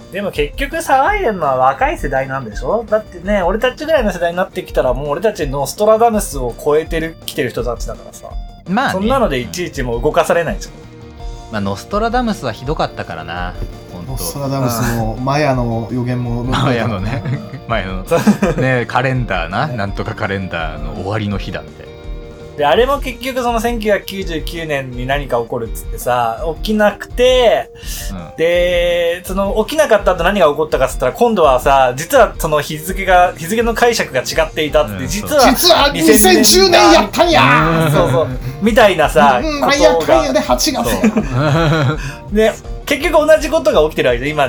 でも結局騒いでるのは若い世代なんでしょ？だってね、俺たちぐらいの世代になってきたらもう俺たちノストラダムスを超えてきてる人たちだからさ。 まあ、ね、 そんなのでいちいちもう動かされないじゃん。 まあ、ノストラダムスはひどかったからな。 ノストラダムスのマヤの予言もマヤのねマヤのねカレンダーなんとかカレンダーの終わりの日だみたいな。 で、あれも結局その1999年に何か起こるっつってさ、起きなくて、で、その起きなかった後何が起こったかっつったら、今度はさ、実はその日付の解釈が違っていたっつって、実は 2010年やったんやそうそう。みたいなさ、 なんやかんやで8月。 で、結局同じことが起きてるわけで、今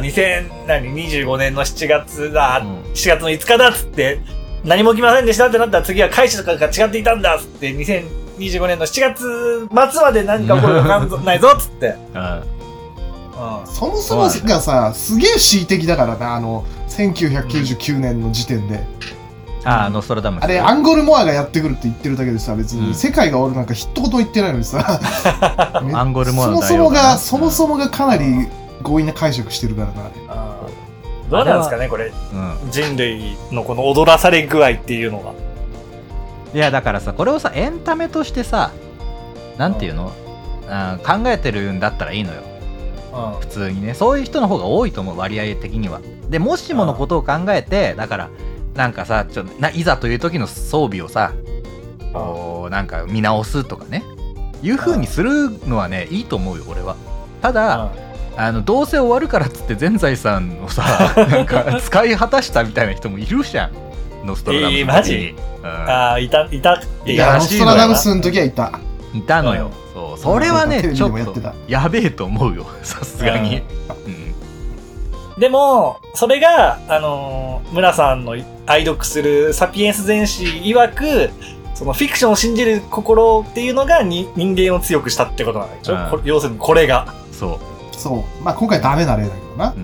2025年の7月だ、7月の5日だっつって、何も起きませんでしたってなったら次は解釈が違っていたんだっつって2025年の7月末まで何か起こるか分かんないぞっつって、 そもそもがさすげえ恣意的だからな、1999年の時点で、 ノストラダムスあれアンゴルモアがやってくるって言ってるだけでさ、別に世界が終わるなんか一言も言ってないのにさアンゴルモアのそもそもがかなり強引な解釈してるからな。 どうなんですかねこれ、人類のこの踊らされ具合っていうのが。 いやだからさ、これをさエンタメとしてさ、なんていうの、考えてるんだったらいいのよ、普通にね。そういう人の方が多いと思う、割合的には。でもしものことを考えて、だからなんかさいざという時の装備をさなんか見直すとかね、いう風にするのはねいいと思うよ俺は。ただどうせ終わるからっつって全財産をさなんか使い果たしたみたいな人もいるじゃん、ノストラダムスの時に。 マジ？いたっていうノストラダムスの時はいたのよ。それはねちょっとやべえと思うよ、さすがに。 でもそれが村さんの愛読するサピエンス全史曰く、そのフィクションを信じる心っていうのが人間を強くしたってことなんでしょ。要するにこれがそう、まあ今回ダメな例だけどな、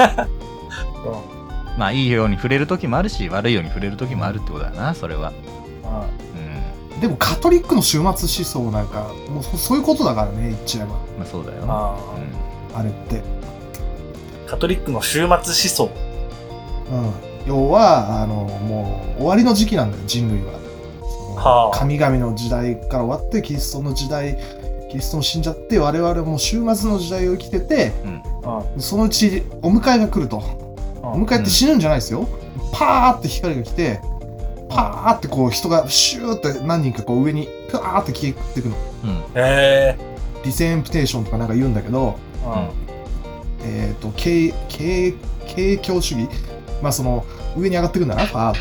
まあいいように触れる時もあるし、悪いように触れる時もあるってことだな、それは。 でもカトリックの終末思想なんかもうそういうことだからね、言っちゃえば。 まあそうだよ、 あれってカトリックの終末思想、 要はもう終わりの時期なんだよ、人類は。神々の時代から終わってキリストの時代、キリストも死んじゃって、我々も終末の時代を生きてて、そのうちお迎えが来ると。お迎えって死ぬんじゃないですよ。パーって光が来て、パーってこう人がシューって何人かこう上にパーって消えていくの。リセンプテーションとかなんか言うんだけど、景況主義、まあその上に上がってくんだな、パーって。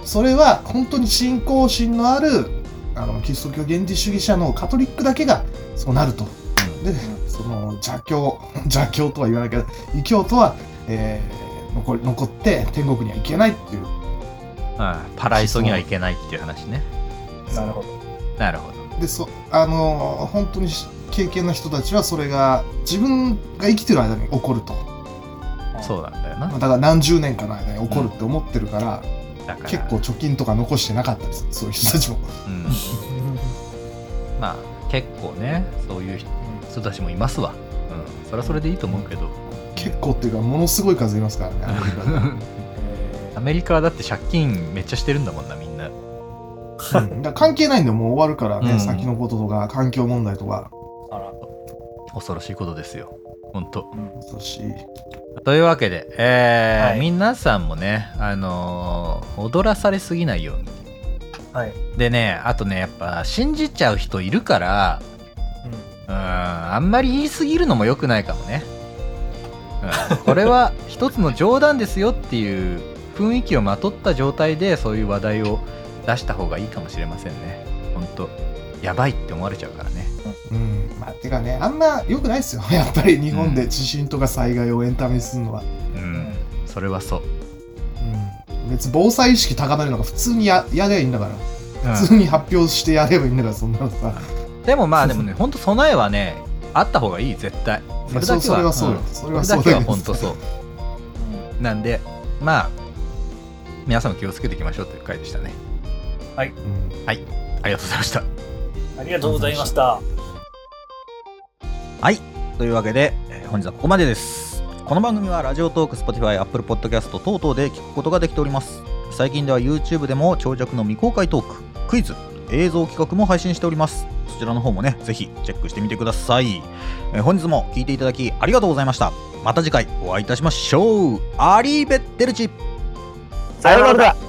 それは本当に信仰心のあるキリスト教原理主義者のカトリックだけがそうなると。で、その邪教とは言わないけど、異教とは、残って天国には行けないっていう。 パライソには行けないっていう話ね。 なるほど。 で、本当に経験な人たちはそれが自分が生きてる間に起こると。 そうなんだよな。 だから何十年かの間に起こるって思ってるから、結構貯金とか残してなかったです、そういう人たちも。まあ結構ね、そういう人たちもいますわ。それはそれでいいと思うけど。 結構っていうかものすごい数いますからね、アメリカで。 アメリカはだって借金めっちゃしてるんだもんな、みんな。 だから関係ないんだよ、もう終わるからね、先のこととか環境問題とか。 恐ろしいことですよ、本当。 恐ろしい。 というわけで、皆さんもね、踊らされすぎないように。でね、あとね、やっぱ信じちゃう人いるから、あんまり言い過ぎるのも良くないかもね。これは一つの冗談ですよっていう雰囲気をまとった状態でそういう話題を出した方がいいかもしれませんね。本当やばいって思われちゃうからね。 まあてかね、あんま良くないですよ、やっぱり日本で地震とか災害をエンタメにするのは。 それはそう。 別に防災意識高めるのが普通にやればいいんだから、普通に発表してやればいいんだから、そんなのさ。 でもね、本当備えはねあった方がいい、絶対。それだけは、 それはそうよ。 それだけは本当そう。なんで、まあ皆さんも気をつけていきましょうという回でしたね。はい、ありがとうございました。 ありがとうございました。 はい、というわけで、本日はここまでです。 この番組はラジオトーク、Spotify、Apple Podcast 等々で聞くことができております。最近では YouTube でも長尺の未公開トーク、クイズ、映像企画も配信しております。そちらの方もね、ぜひチェックしてみてください。本日も聞いていただきありがとうございました。また次回お会いいたしましょう。アリーベッテルチ。 さよなら。